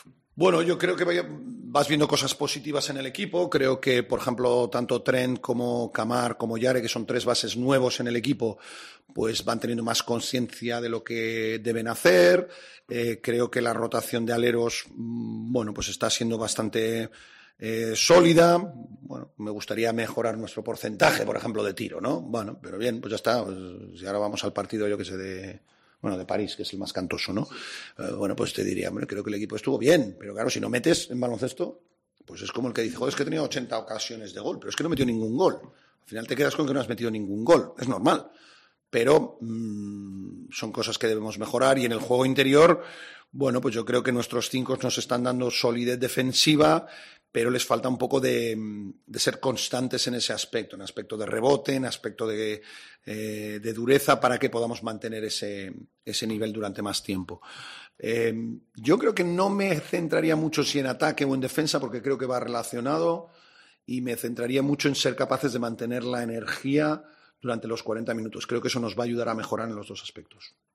Bueno, yo creo que vas viendo cosas positivas en el equipo. Creo que, por ejemplo, tanto Trent como Camar como Yare, que son 3 bases nuevos en el equipo, pues van teniendo más conciencia de lo que deben hacer. Creo que la rotación de aleros, bueno, pues está siendo bastante sólida. Bueno, me gustaría mejorar nuestro porcentaje, por ejemplo, de tiro, ¿no? Bueno, pero bien, pues ya está. Pues, si ahora vamos al partido, yo que sé, de París, que es el más cantoso, ¿no? Bueno, pues te diría, hombre, creo que el equipo estuvo bien, pero claro, si no metes en baloncesto, pues es como el que dice, joder, es que he tenido 80 ocasiones de gol, pero es que no metió ningún gol. Al final te quedas con que no has metido ningún gol, es normal. Pero son cosas que debemos mejorar y en el juego interior, bueno, pues yo creo que nuestros 5 nos están dando solidez defensiva, pero les falta un poco de ser constantes en ese aspecto, en aspecto de rebote, en aspecto de dureza, para que podamos mantener ese nivel durante más tiempo. Yo creo que no me centraría mucho si en ataque o en defensa, porque creo que va relacionado, y me centraría mucho en ser capaces de mantener la energía durante los 40 minutos. Creo que eso nos va a ayudar a mejorar en los 2 aspectos.